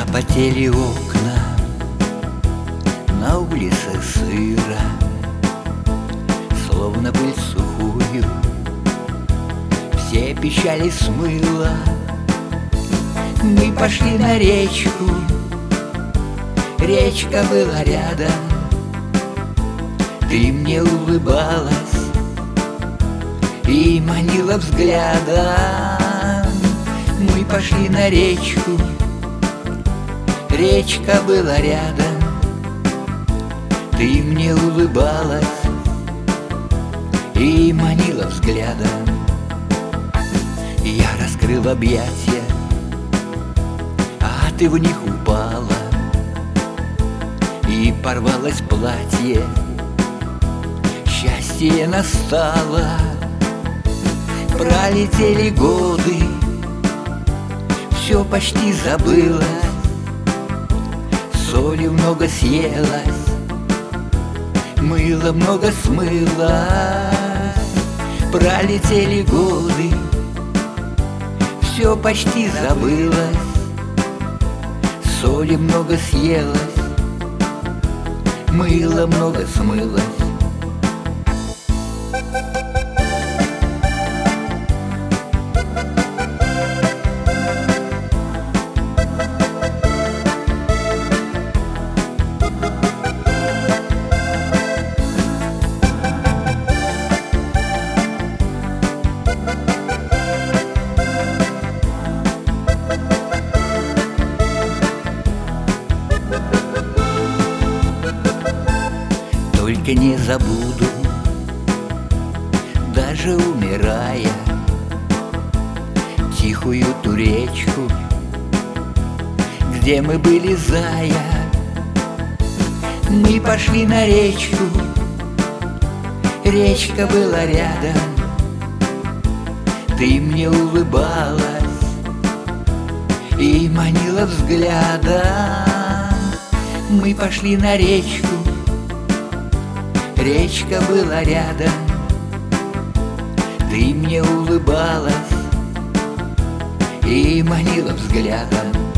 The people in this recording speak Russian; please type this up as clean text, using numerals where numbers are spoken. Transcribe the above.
Запотели окна, на улице сыро, словно пыль сухую, все печали смыло. Мы пошли на речку, речка была рядом, ты мне улыбалась и манила взглядом. Мы пошли на речку, речка была рядом, ты мне улыбалась и манила взглядом. Я раскрыл объятия, а ты в них упала, и порвалось платье, счастье настало. Пролетели годы, все почти забылось, соли много съелось, мыла много смылось. Пролетели годы, все почти забылось, соли много съелось, мыла много смылось. Только не забуду, даже умирая, тихую ту речку, где мы были, зая. Мы пошли на речку, речка была рядом, ты мне улыбалась и манила взглядом. Мы пошли на речку, речка была рядом, ты мне улыбалась и манила взглядом.